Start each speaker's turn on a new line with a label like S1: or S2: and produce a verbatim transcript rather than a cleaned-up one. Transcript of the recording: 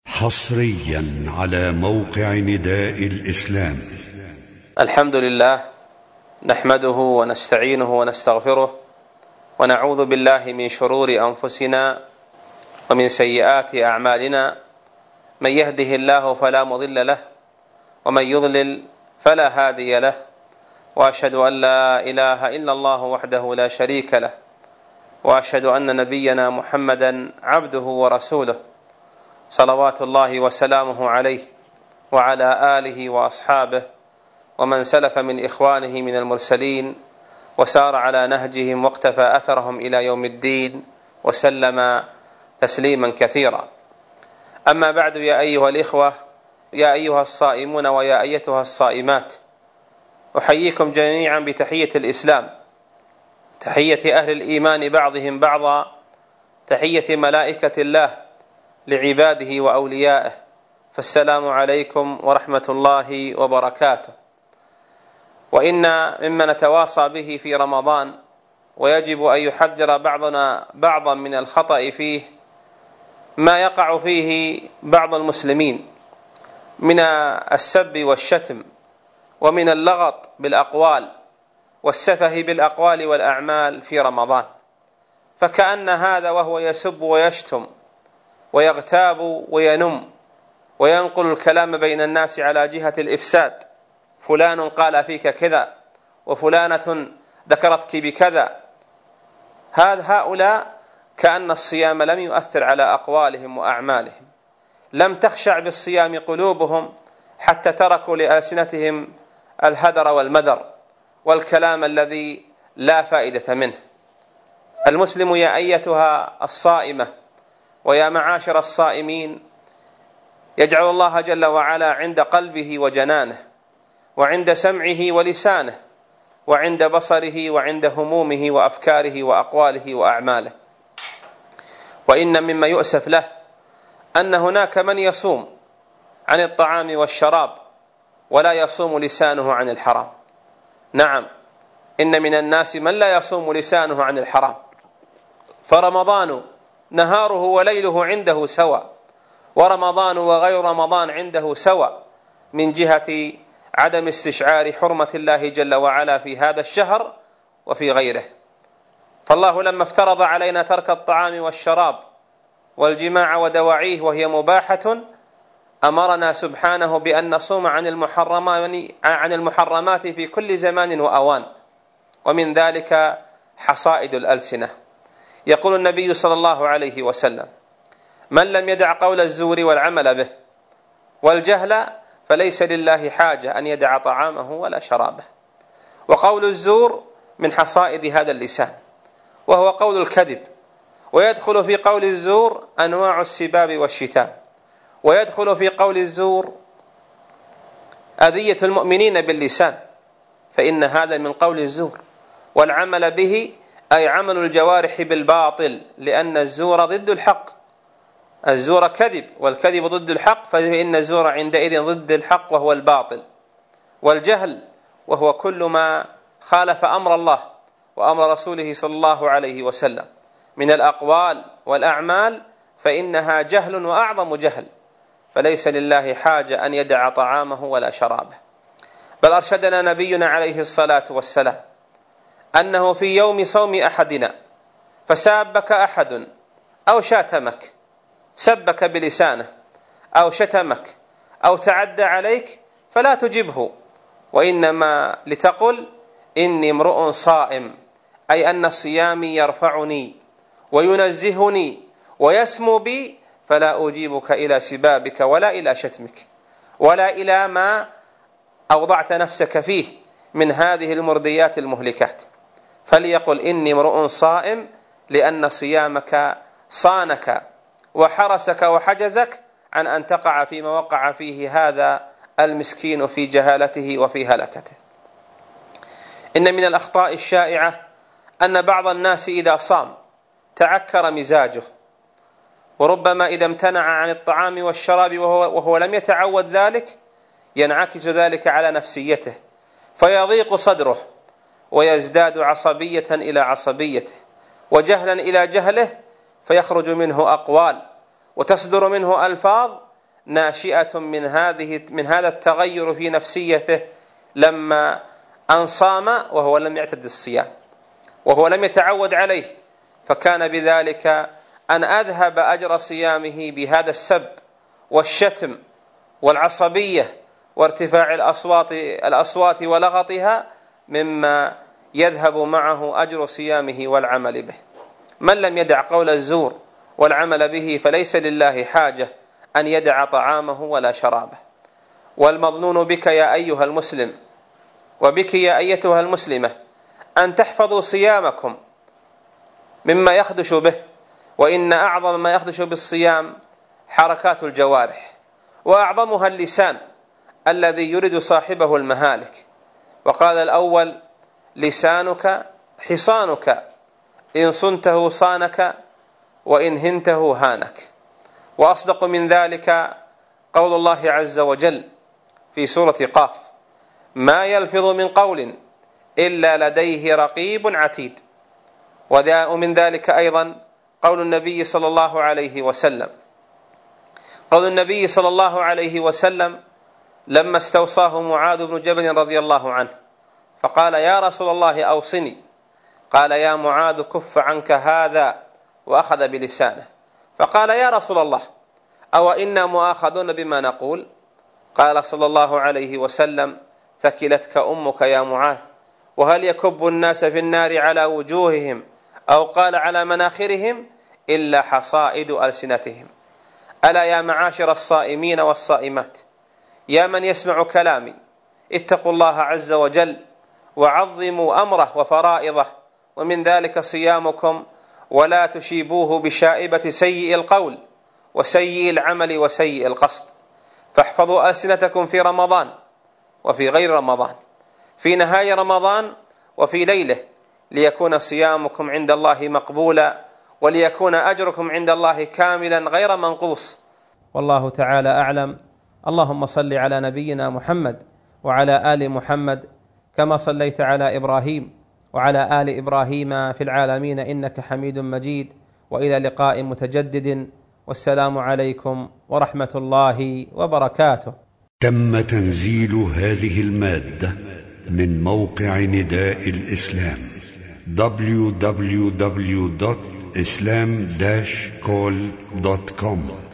S1: حصريا على موقع نداء الإسلام.
S2: الحمد لله نحمده ونستعينه ونستغفره ونعوذ بالله من شرور أنفسنا ومن سيئات أعمالنا، من يهده الله فلا مضل له ومن يضلل فلا هادي له، وأشهد أن لا إله إلا الله وحده لا شريك له، وأشهد أن نبينا محمدا عبده ورسوله صلوات الله وسلامه عليه وعلى آله وأصحابه ومن سلف من إخوانه من المرسلين وسار على نهجهم واقتفى أثرهم إلى يوم الدين وسلم تسليما كثيرا. أما بعد، يا أيها الإخوة، يا أيها الصائمون ويا أيتها الصائمات، أحييكم جميعا بتحية الإسلام، تحية أهل الإيمان بعضهم بعضا، تحية ملائكة الله لعباده وأوليائه، فالسلام عليكم ورحمة الله وبركاته. وإن مما نتواصى به في رمضان ويجب أن يحذر بعضنا بعضا من الخطأ فيه ما يقع فيه بعض المسلمين من السب والشتم ومن اللغط بالأقوال والسفه بالأقوال والأعمال في رمضان، فكأن هذا وهو يسب ويشتم ويغتاب وينم وينقل الكلام بين الناس على جهة الإفساد، فلان قال فيك كذا وفلانة ذكرتك بكذا، هذا هؤلاء كأن الصيام لم يؤثر على أقوالهم وأعمالهم، لم تخشع بالصيام قلوبهم حتى تركوا لألسنتهم الهدر والمذر والكلام الذي لا فائدة منه. المسلم يا أيتها الصائمة ويا معاشر الصائمين، يجعل الله جل وعلا عند قلبه وجنانه وعند سمعه ولسانه وعند بصره وعند همومه وأفكاره وأقواله وأعماله. وإن مما يؤسف له أن هناك من يصوم عن الطعام والشراب ولا يصوم لسانه عن الحرام. نعم، إن من الناس من لا يصوم لسانه عن الحرام، فرمضان نهاره وليله عنده سواء، ورمضان وغير رمضان عنده سواء من جهة عدم استشعار حرمة الله جل وعلا في هذا الشهر وفي غيره. فالله لما افترض علينا ترك الطعام والشراب والجماع ودواعيه وهي مباحة، أمرنا سبحانه بأن نصوم عن المحرمات عن المحرمات في كل زمان وأوان، ومن ذلك حصائد الألسنة. يقول النبي صلى الله عليه وسلم: من لم يدع قول الزور والعمل به والجهل فليس لله حاجة أن يدع طعامه ولا شرابه. وقول الزور من حصائد هذا اللسان، وهو قول الكذب، ويدخل في قول الزور أنواع السباب والشتام، ويدخل في قول الزور أذية المؤمنين باللسان، فإن هذا من قول الزور. والعمل به أي عمل الجوارح بالباطل، لأن الزور ضد الحق، الزور كذب والكذب ضد الحق، فإن الزور عندئذ ضد الحق وهو الباطل. والجهل وهو كل ما خالف أمر الله وأمر رسوله صلى الله عليه وسلم من الأقوال والأعمال، فإنها جهل وأعظم جهل، فليس لله حاجة أن يدع طعامه ولا شرابه. بل أرشدنا نبينا عليه الصلاة والسلام أنه في يوم صوم أحدنا فسابك أحد أو شاتمك، سبك بلسانه أو شتمك أو تعدى عليك، فلا تجبه، وإنما لتقل: إني امرؤ صائم، أي أن صيامي يرفعني وينزهني ويسمو بي، فلا أجيبك إلى سبابك ولا إلى شتمك ولا إلى ما أوضعت نفسك فيه من هذه المرديات المهلكات. فليقل: إني امرؤ صائم، لأن صيامك صانك وحرسك وحجزك عن أن تقع فيما وقع فيه هذا المسكين في جهالته وفي هلكته. إن من الأخطاء الشائعة أن بعض الناس إذا صام تعكر مزاجه، وربما إذا امتنع عن الطعام والشراب وهو, وهو لم يتعود ذلك، ينعكس ذلك على نفسيته فيضيق صدره ويزداد عصبية إلى عصبيته وجهلا إلى جهله، فيخرج منه أقوال وتصدر منه ألفاظ ناشئة من هذه من هذا التغير في نفسيته لما أن صام وهو لم يعتد الصيام وهو لم يتعود عليه، فكان بذلك أن أذهب أجر صيامه بهذا السب والشتم والعصبية وارتفاع الأصوات الأصوات ولغطها مما يذهب معه أجر صيامه والعمل به. من لم يدع قول الزور والعمل به فليس لله حاجة أن يدع طعامه ولا شرابه. والمظنون بك يا أيها المسلم وبك يا أيتها المسلمة أن تحفظوا صيامكم مما يخدش به، وإن أعظم ما يخدش بالصيام حركات الجوارح، وأعظمها اللسان الذي يرد صاحبه المهالك. وقال الأول: لسانك حصانك، إن صنته صانك وإن هنته هانك. وأصدق من ذلك قول الله عز وجل في سورة قاف: ما يلفظ من قول إلا لديه رقيب عتيد. ومن ذلك أيضا قول النبي صلى الله عليه وسلم قول النبي صلى الله عليه وسلم لما استوصاه معاذ بن جبل رضي الله عنه فقال: يا رسول الله أوصني. قال: يا معاذ كف عنك هذا، وأخذ بلسانه. فقال: يا رسول الله أو إنا مؤاخذون بما نقول؟ قال صلى الله عليه وسلم: ثكلتك أمك يا معاذ، وهل يكب الناس في النار على وجوههم أو قال على مناخرهم إلا حصائد ألسنتهم. ألا يا معاشر الصائمين والصائمات، يا من يسمع كلامي، اتقوا الله عز وجل وعظموا أمره وفرائضه، ومن ذلك صيامكم، ولا تشيبوه بشائبة سيء القول وسيء العمل وسيء القصد. فاحفظوا ألسنتكم في رمضان وفي غير رمضان، في نهاية رمضان وفي ليله، ليكون صيامكم عند الله مقبولا، وليكون أجركم عند الله كاملا غير منقوص. والله تعالى أعلم. اللهم صل على نبينا محمد وعلى آل محمد كما صليت على إبراهيم وعلى آل إبراهيم في العالمين إنك حميد مجيد. وإلى لقاء متجدد، والسلام عليكم ورحمة الله وبركاته.
S1: تم تنزيل هذه المادة من موقع نداء الإسلام دبليو دبليو دبليو دوت إسلام داش كول دوت كوم.